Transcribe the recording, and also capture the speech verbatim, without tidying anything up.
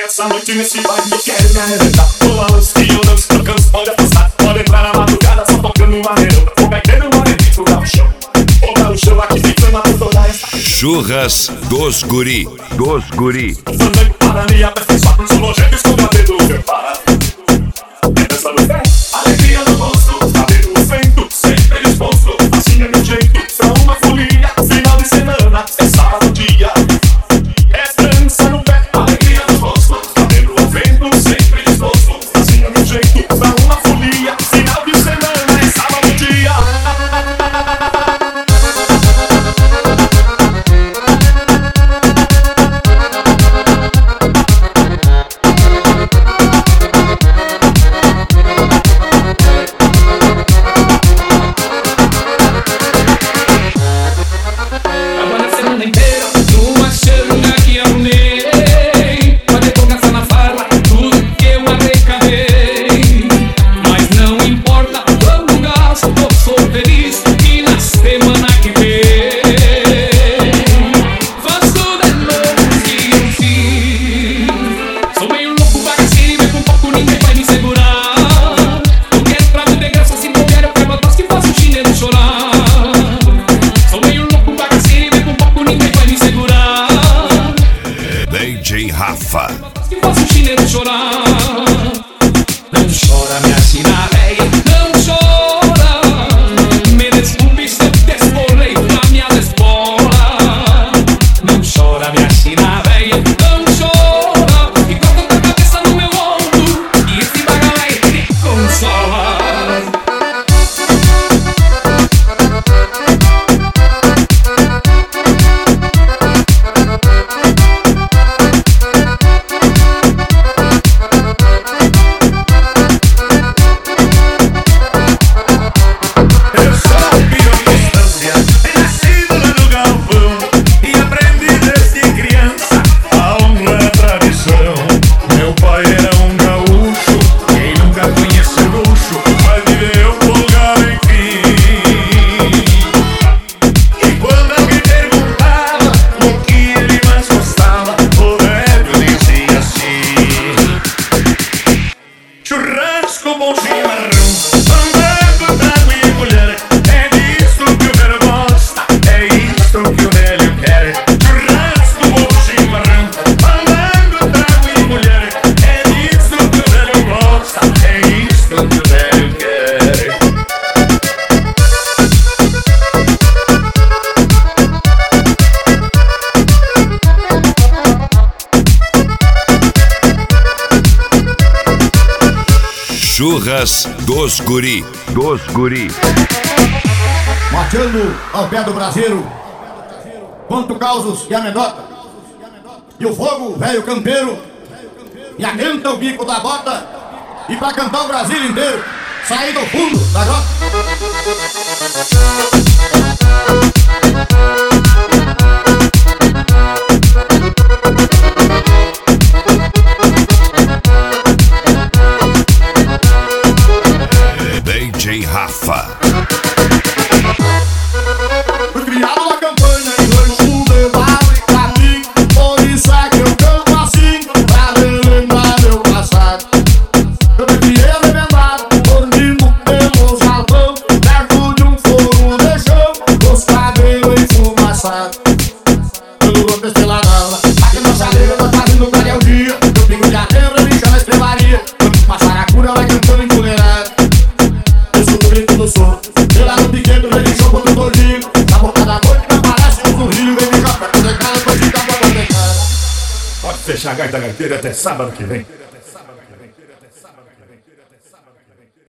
essa noite nesse baile eu quero me arrebentar. Pula luz que eu danço, não canso, pode apostar. Pode entrar na madrugada só tocando maneiro. Vou pegando uma revista no chão. Vou dar o chão aqui ficando por toda essa. Churras dos guri, dos guri. Andando para mim, aperfeiçoado, sou nojento, esconda dedo, meu para. É dança no pé, alegria no rosto, cabelo no vento, sempre disposto. Assim é meu jeito, pra uma folia, final de semana, é sábado dia. É dança no pé, alegria no rosto, cabelo no vento, sempre disposto. Assim é meu jeito, pra uma folia, final de semana, é sábado dia. D J Rafa. Que faça o chinelo chorar. Não chora, minha sina véia, não chora. Me desculpe se eu desfolei pra minha espola. Não chora, minha sina véia, não chora. E coloca a cabeça no meu ombro e esse bagalai te consola. Churrasco, bom chimarrão, andando, trago e mulher. É disso que o velho gosta, é isso que o velho quer. Churrasco, bom chimarrão, andando, trago e mulher. É disso que o velho gosta, é isso que o velho quer. Churras dos guri, dos guri. Marchando ao pé do braseiro, quanto causos e anedota, e o fogo, velho campeiro, e aguenta o bico da bota, e pra cantar o Brasil inteiro, sair do fundo da grota. D J Rafa. Fui criado na campanha em Rancho Belo e Capim, por isso é que eu canto assim, pra relembrar meu passado. Eu me criei arrebentado, dormindo pelo salão, perto de um fogo de chão, os cabelos enfumaçados. Pelo louco pela gala, aqui na chaleira tá fazendo clarear o dia. Eu pingo de aterro e lixo na estrebaria, uma saracura vai cantando enfuleirado. Pela no piquete, vem de show contra o todinho. Na boca da noite, não aparece um sorriso. Vem de café, com decada, depois de capa, com decada. Pode fechar a gaita gaiteira até sábado que vem.